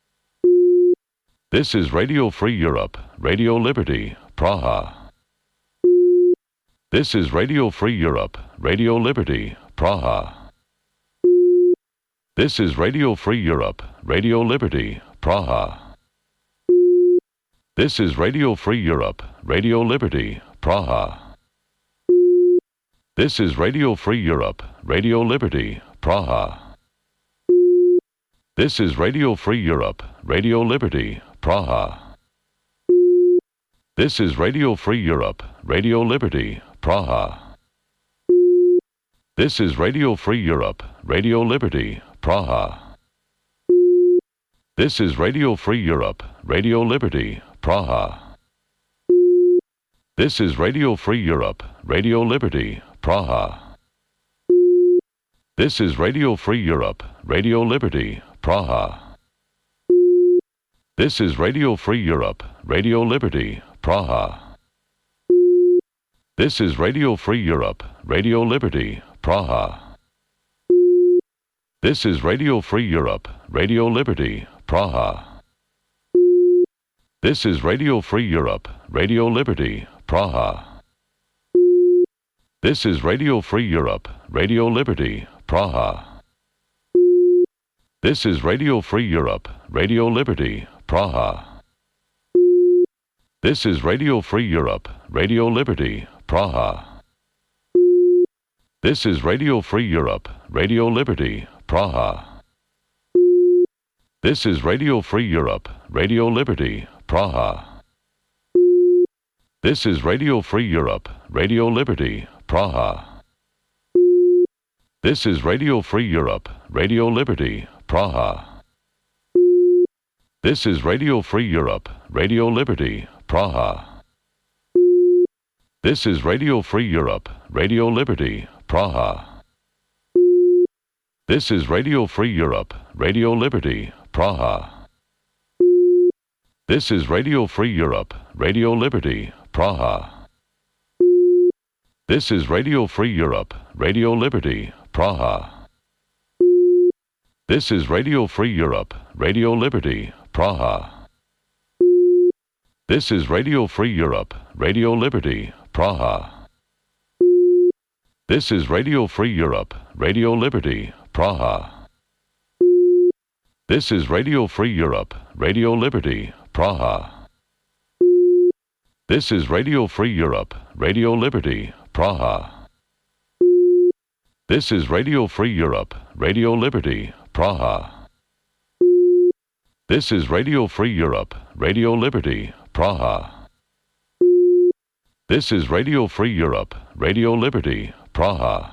This is Radio Free Europe, Radio Liberty, Praha. This is Radio Free Europe, Radio Liberty, Praha. This is Radio Free Europe, Radio Liberty, Praha. This is Radio Free Europe, Radio Liberty, Praha. This is Radio Free Europe, Radio Liberty, Praha. This is Radio Free Europe, Radio Liberty, Praha. This is Radio Free Europe, Radio Liberty, Praha. This is Radio Free Europe, Radio Liberty, Praha. This is Radio Free Europe, Radio Liberty, Praha. This is Radio Free Europe, Radio Liberty, Praha. This is Radio Free Europe, Radio Liberty, Praha. This is Radio Free Europe, Radio Liberty, Praha. This is Radio Free Europe, Radio Liberty, Praha. This is Radio Free Europe, Radio Liberty, Praha. This is Radio Free Europe, Radio Liberty, Praha. This is Radio Free Europe, Radio Liberty, Praha. This is Radio Free Europe, Radio Liberty, Praha. This is Radio Free Europe, Radio Liberty, Praha. This is Radio Free Europe, Radio Liberty, Praha. This is Radio Free Europe, Radio Liberty, Praha. This is Radio Free Europe, Radio Liberty, Praha. This is Radio Free Europe, Radio Liberty, Praha. This is Radio Free Europe, Radio Liberty, Praha. This is Radio Free Europe, Radio Liberty, Praha. This is Radio Free Europe, Radio Liberty, Praha. This is Radio Free Europe, Radio Liberty, Praha. This is Radio Free Europe, Radio Liberty, Praha. This is Radio Free Europe, Radio Liberty, Praha. This is Radio Free Europe, Radio Liberty, Praha. This is Radio Free Europe, Radio Liberty, Praha. This is Radio Free Europe, Radio Liberty, Praha. This is Radio Free Europe, Radio Liberty, Praha. This is Radio Free Europe, Radio Liberty, Praha. This is Radio Free Europe, Radio Liberty, Praha. This is Radio Free Europe, Radio Liberty, Praha.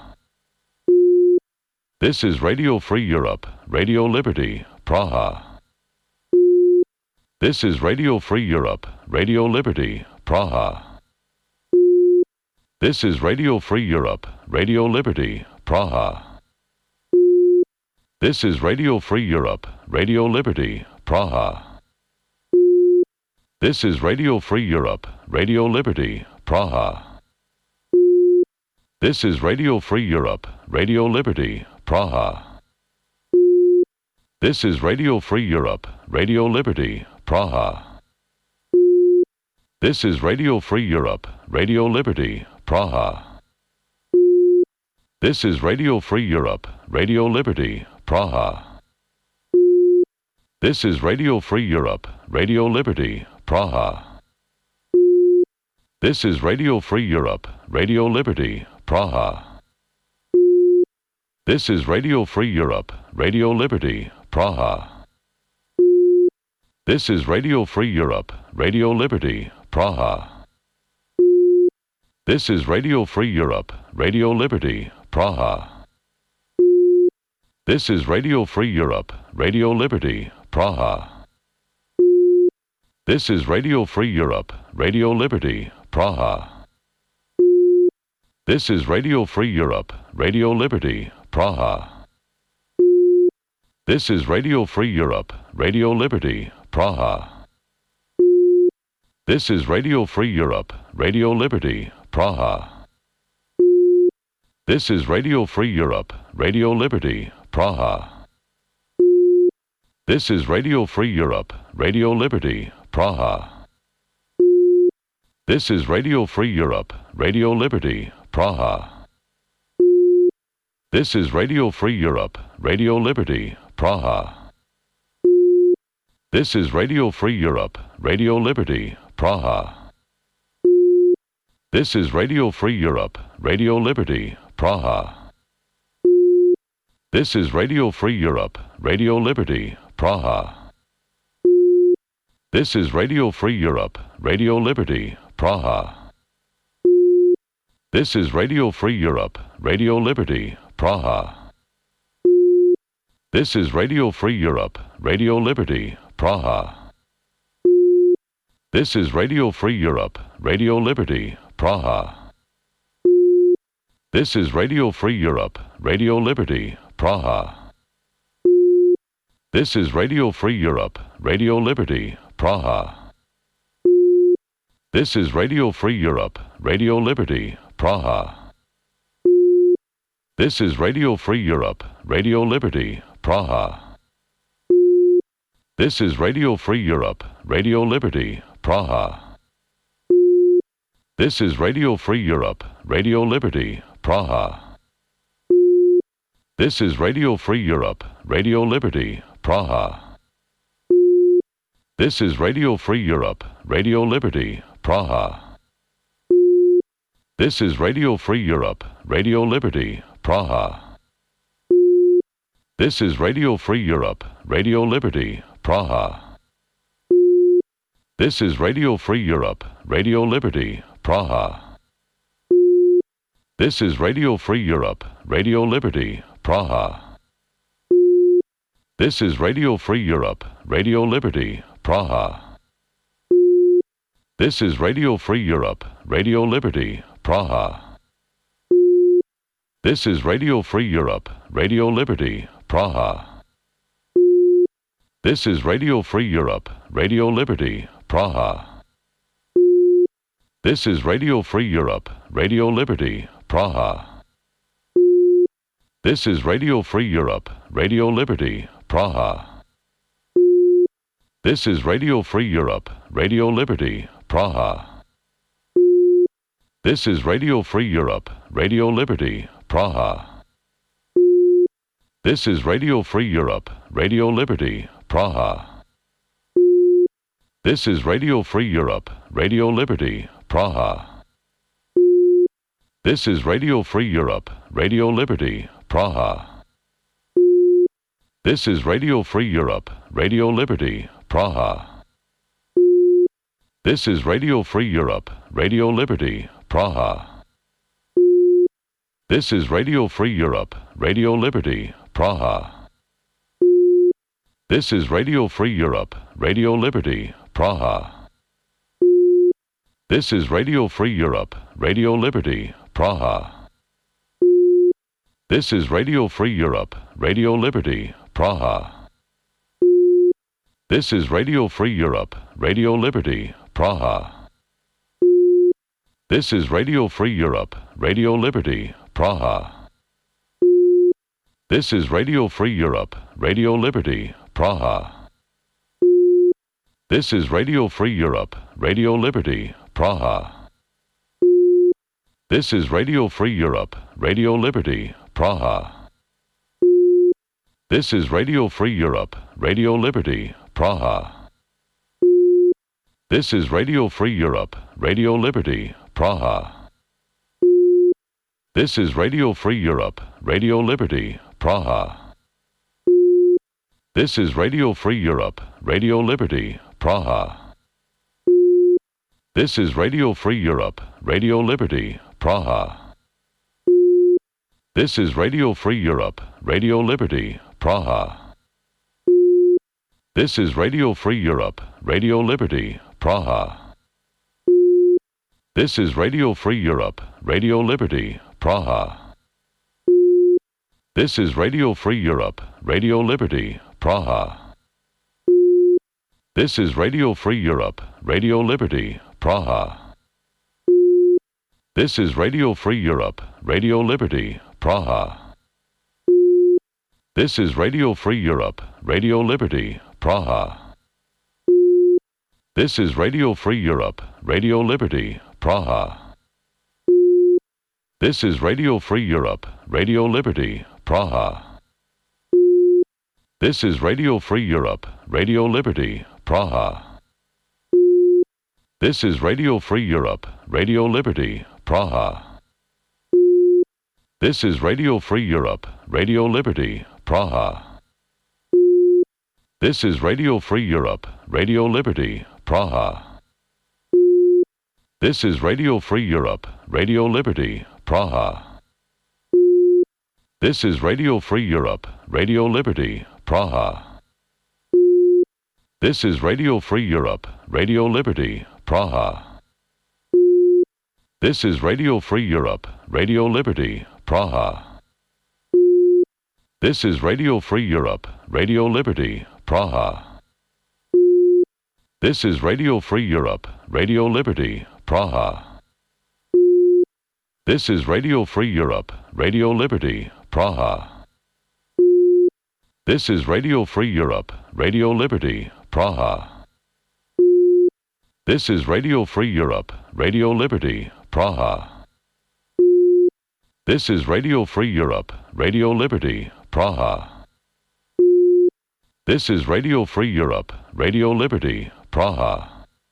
This is Radio Free Europe, Radio Liberty, Praha. This is Radio Free Europe, Radio Liberty, Praha. This is Radio Free Europe, Radio Liberty, Praha. This is Radio Free Europe, Radio Liberty, Praha. This is Radio Free Europe, Radio Liberty, Praha. This is Radio Free Europe, Radio Liberty, Praha. This is Radio Free Europe, Radio Liberty, Praha. This is Radio Free Europe, Radio Liberty, Praha. This is Radio Free Europe, Radio Liberty, Praha. This is Radio Free Europe, Radio Liberty, Praha. This is Radio Free Europe, Radio Liberty, Praha. This is Radio Free Europe, Radio Liberty, Praha. This is Radio Free Europe, Radio Liberty, Praha. This is Radio Free Europe, Radio Liberty, Praha. This is Radio Free Europe, Radio Liberty, Praha. This is Radio Free Europe, Radio Liberty, Praha. This is Radio Free Europe, Radio Liberty, Praha. This is Radio Free Europe, Radio Liberty, Praha. This is Radio Free Europe, Radio Liberty, Praha. This is Radio Free Europe, Radio Liberty, Praha. This is Radio Free Europe, Radio Liberty, Praha. This is Radio Free Europe, Radio Liberty, Praha. This is Radio Free Europe, Radio Liberty, Praha. This is Radio Free Europe, Radio Liberty, Praha. This is Radio Free Europe, Radio Liberty, Praha. This is Radio Free Europe, Radio Liberty, Praha. This is Radio Free Europe, Radio Liberty, Praha. This is Radio Free Europe, Radio Liberty, Praha. This is Radio Free Europe, Radio Liberty, Praha. This is Radio Free Europe, Radio Liberty, Praha. This is Radio Free Europe, Radio Liberty, Praha. This is Radio Free Europe, Radio Liberty, Praha. This is Radio Free Europe, Radio Liberty, Praha. This is Radio Free Europe, Radio Liberty, Praha. This is Radio Free Europe, Radio Liberty, Praha. This is Radio Free Europe, Radio Liberty, Praha. This is Radio Free Europe, Radio Liberty, Praha. This is Radio Free Europe, Radio Liberty, Praha. This is Radio Free Europe, Radio Liberty, Praha. This is Radio Free Europe, Radio Liberty, Praha. This is Radio Free Europe, Radio Liberty, Praha. This is Radio Free Europe, Radio Liberty, Praha. This is Radio Free Europe, Radio Liberty, Praha. This is Radio Free Europe, Radio Liberty, Praha. This is Radio Free Europe, Radio Liberty, Praha. This is Radio Free Europe, Radio Liberty, Praha. This is Radio Free Europe, Radio Liberty, Praha. This is Radio Free Europe, Radio Liberty, Praha. This is Radio Free Europe, Radio Liberty, Praha. This is Radio Free Europe, Radio Liberty, Praha. This is Radio Free Europe, Radio Liberty, Praha. This is Radio Free Europe, Radio Liberty, Praha. This is Radio Free Europe, Radio Liberty, Praha. This is Radio Free Europe, Radio Liberty, Praha. This is Radio Free Europe, Radio Liberty, Praha. This is Radio Free Europe, Radio Liberty, Praha. This is Radio Free Europe, Radio Liberty, Praha. This is Radio Free Europe, Radio Liberty, Praha. This is Radio Free Europe, Radio Liberty, Praha. This is Radio Free Europe, Radio Liberty, Praha. This is Radio Free Europe, Radio Liberty, Praha. This is Radio Free Europe, Radio Liberty, Praha. This is Radio Free Europe, Radio Liberty, Praha. This is Radio Free Europe, Radio Liberty, Praha. This is Radio Free Europe, Radio Liberty, Praha. This is Radio Free Europe, Radio Liberty, Praha. This is Radio Free Europe, Radio Liberty, Praha. This is Radio Free Europe, Radio Liberty, Praha. This is Radio Free Europe, Radio Liberty, Praha. This is Radio Free Europe, Radio Liberty, Praha. This is Radio Free Europe, Radio Liberty, Praha. This is Radio Free Europe, Radio Liberty, Praha. This is Radio Free Europe, Radio Liberty, Praha. This is Radio Free Europe, Radio Liberty, Praha. This is Radio Free Europe, Radio Liberty, Praha. This is Radio Free Europe, Radio Liberty, Praha. This is Radio Free Europe, Radio Liberty, Praha. This is Radio Free Europe, Radio Liberty, Praha. This is Radio Free Europe, Radio Liberty, Praha. This is Radio Free Europe, Radio Liberty, Praha. This is Radio Free Europe, Radio Liberty, Praha. This is Radio Free Europe, Radio Liberty, Praha. This is Radio Free Europe, Radio Liberty, Praha. This is Radio Free Europe, Radio Liberty, Praha. This is Radio Free Europe, Radio Liberty, Praha. This is Radio Free Europe, Radio Liberty, Praha. This is Radio Free Europe, Radio Liberty, Praha. This is Radio Free Europe, Radio Liberty, Praha. This is Radio Free Europe, Radio Liberty, Praha. This is Radio Free Europe, Radio Liberty, Praha. This is Radio Free Europe, Radio Liberty, Praha. This is Radio Free Europe, Radio Liberty, Praha. This is Radio Free Europe, Radio Liberty, Praha.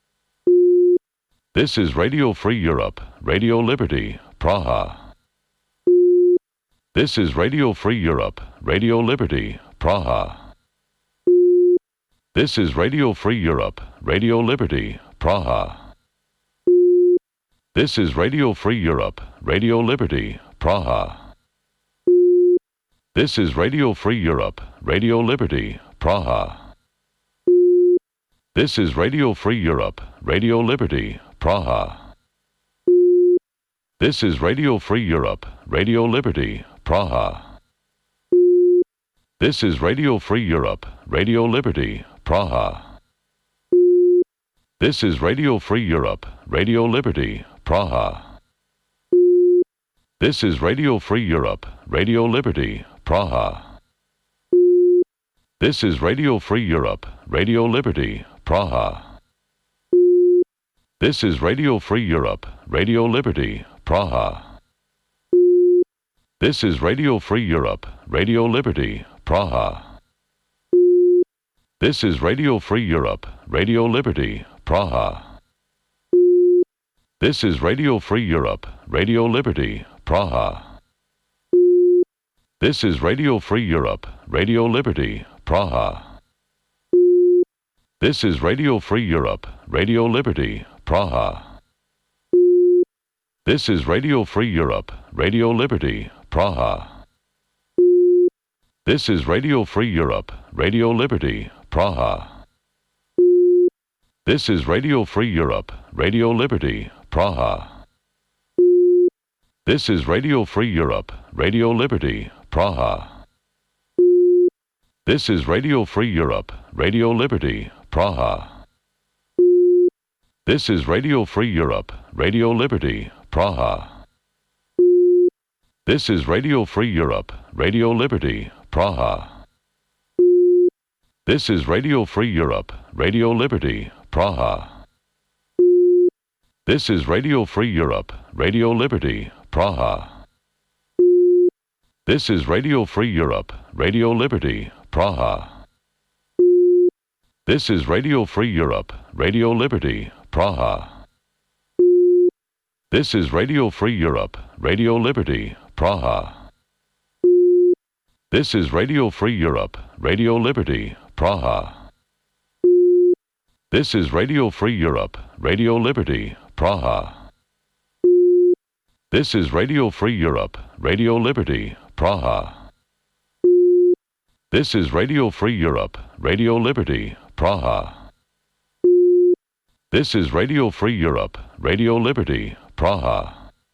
This is Radio Free Europe, Radio Liberty, Praha. This is Radio Free Europe, Radio Liberty, Praha. This is Radio Free Europe, Radio Liberty, Praha. This is Radio Free Europe, Radio Liberty, Praha. This is Radio Free Europe, Radio Liberty, Praha. This is Radio Free Europe, Radio Liberty, Praha. This is Radio Free Europe, Radio Liberty, Praha. This is Radio Free Europe, Radio Liberty, Praha. This is Radio Free Europe, Radio Liberty, Praha. This is Radio Free Europe, Radio Liberty, Praha. This is Radio Free Europe, Radio Liberty, Praha. This is Radio Free Europe, Radio Liberty, Praha. This is Radio Free Europe, Radio Liberty, Praha. This is Radio Free Europe, Radio Liberty, Praha. This is Radio Free Europe, Radio Liberty, Praha. This is Radio Free Europe, Radio Liberty, Praha. This is Radio Free Europe, Radio Liberty, Praha. This is Radio Free Europe, Radio Liberty, Praha. This is Radio Free Europe, Radio Liberty, Praha. This is Radio Free Europe, Radio Liberty, Praha. This is Radio Free Europe, Radio Liberty, Praha. This is Radio Free Europe, Radio Liberty, Praha. This is Radio Free Europe, Radio Liberty, Praha. This is Radio Free Europe, Radio Liberty, Praha. This is Radio Free Europe, Radio Liberty, Praha. This is Radio Free Europe, Radio Liberty, Praha. This is Radio Free Europe, Radio Liberty, Praha. This is Radio Free Europe, Radio Liberty, Praha. This is Radio Free Europe, Radio Liberty, Praha. This is Radio Free Europe, Radio Liberty, Praha. This is Radio Free Europe, Radio Liberty, Praha. This is Radio Free Europe, Radio Liberty, Praha. This is Radio Free Europe, Radio Liberty, Praha. This is Radio Free Europe, Radio Liberty, Praha.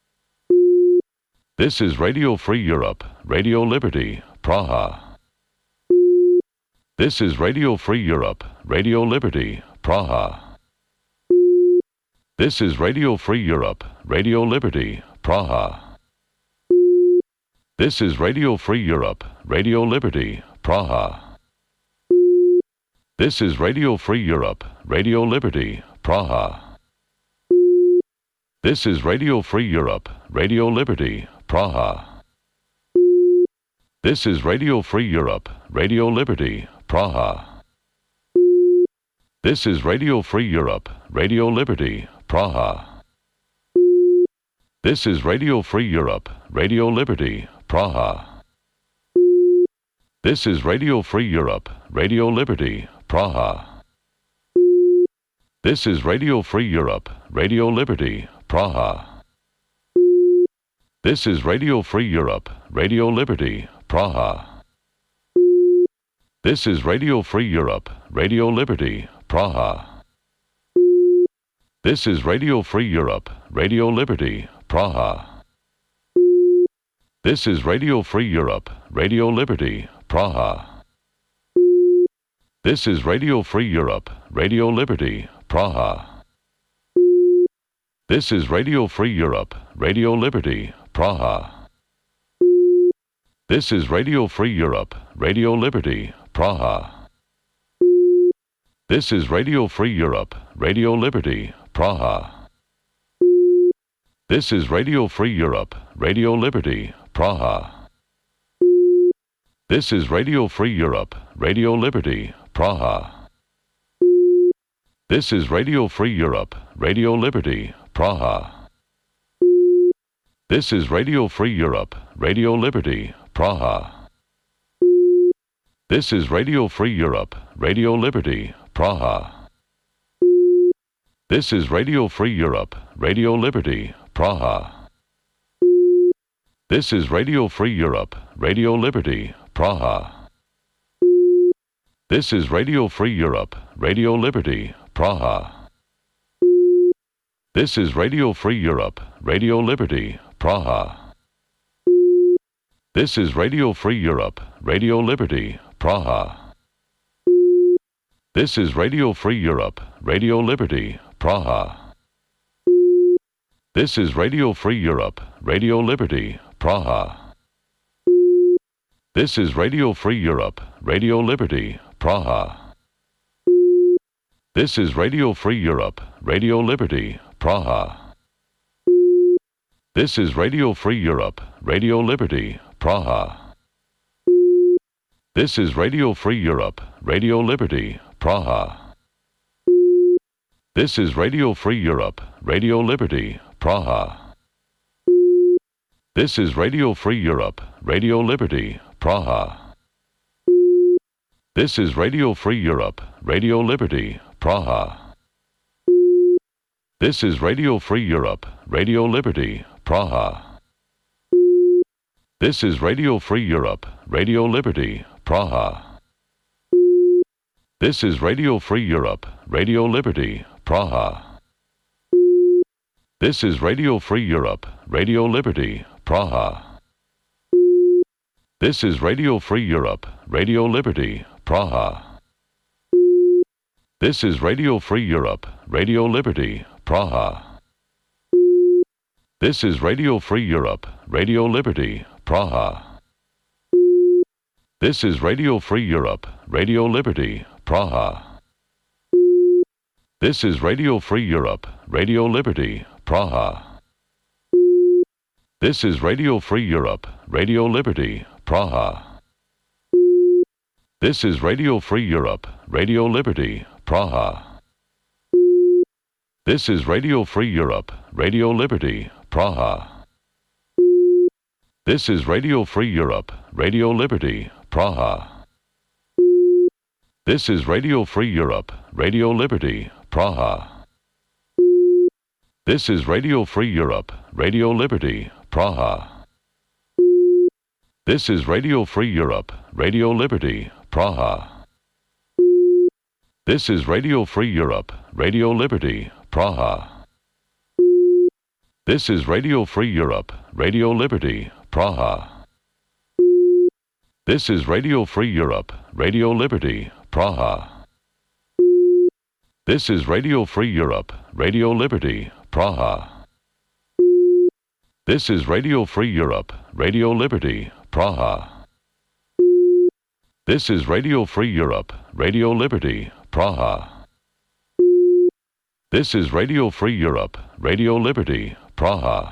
This is Radio Free Europe, Radio Liberty, Praha. This is Radio Free Europe, Radio Liberty, Praha. This is Radio Free Europe, Radio Liberty, Praha. This is Radio Free Europe, Radio Liberty, Praha. This is Radio Free Europe, Radio Liberty, Praha. This is Radio Free Europe, Radio Liberty, Praha. This is Radio Free Europe, Radio Liberty, Praha. This is Radio Free Europe, Radio Liberty, Praha. This is Radio Free Europe, Radio Liberty, Praha. This is Radio Free Europe, Radio Liberty, Praha. This is Radio Free Europe, Radio Liberty, Praha. This is Radio Free Europe, Radio Liberty, Praha. This is Radio Free Europe, Radio Liberty, Praha. This is Radio Free Europe, Radio Liberty, Praha. This is Radio Free Europe, Radio Liberty, Praha. This is Radio Free Europe, Radio Liberty, Praha. This is Radio Free Europe, Radio Liberty, Praha. This is Radio Free Europe, Radio Liberty, Praha. This is Radio Free Europe, Radio Liberty, Praha. This is Radio Free Europe, Radio Liberty, Praha. This is Radio Free Europe, Radio Liberty, Praha. This is Radio Free Europe, Radio Liberty, Praha. This is Radio Free Europe, Radio Liberty, Praha. This is Radio Free Europe, Radio Liberty, Praha. This is Radio Free Europe, Radio Liberty, Praha. This is Radio Free Europe, Radio Liberty, Praha. This is Radio Free Europe, Radio Liberty, Praha. This is Radio Free Europe, Radio Liberty, Praha. This is Radio Free Europe, Radio Liberty, Praha. This is Radio Free Europe, Radio Liberty, Praha. This is Radio Free Europe, Radio Liberty, Praha. This is Radio Free Europe, Radio Liberty, Praha. This is Radio Free Europe, Radio Liberty, Praha. This is Radio Free Europe, Radio Liberty, Praha. This is Radio Free Europe, Radio Liberty, Praha. This is Radio Free Europe, Radio Liberty, Praha. This is Radio Free Europe, Radio Liberty, Praha. This is Radio Free Europe, Radio Liberty, Praha. This is Radio Free Europe, Radio Liberty, Praha. This is Radio Free Europe, Radio Liberty, Praha. This is Radio Free Europe, Radio Liberty, Praha. This is Radio Free Europe, Radio Liberty, Praha. This is Radio Free Europe, Radio Liberty, Praha. This is Radio Free Europe, Radio Liberty, Praha. This is Radio Free Europe, Radio Liberty, Praha. This is Radio Free Europe, Radio Liberty, Praha. This is Radio Free Europe, Radio Liberty, Praha. This is Radio Free Europe, Radio Liberty, Praha. This is Radio Free Europe, Radio Liberty, Praha. This is Radio Free Europe, Radio Liberty, Praha. This is Radio Free Europe, Radio Liberty, Praha. This is Radio Free Europe, Radio Liberty, Praha. This is Radio Free Europe, Radio Liberty, Praha. This is Radio Free Europe, Radio Liberty, Praha. This is Radio Free Europe, Radio Liberty, Praha. This is Radio Free Europe, Radio Liberty, Praha. This is Radio Free Europe, Radio Liberty, Praha. This is Radio Free Europe, Radio Liberty, Praha. This is Radio Free Europe, Radio Liberty, Praha. This is Radio Free Europe, Radio Liberty, Praha. This is Radio Free Europe, Radio Liberty, Praha.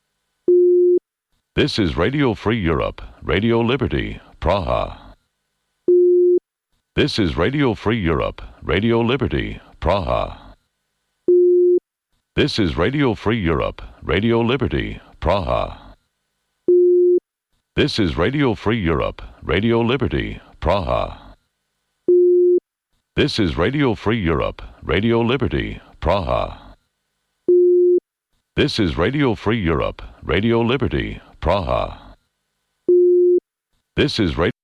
This is Radio Free Europe, Radio Liberty, Praha. This is Radio Free Europe, Radio Liberty, Praha. This is Radio Free Europe, Radio Liberty, Praha. This is Radio Free Europe, Radio Liberty, Praha. This is Radio Free Europe, Radio Liberty, Praha. This is Radio Free Europe, Radio Liberty, Praha. This is Radio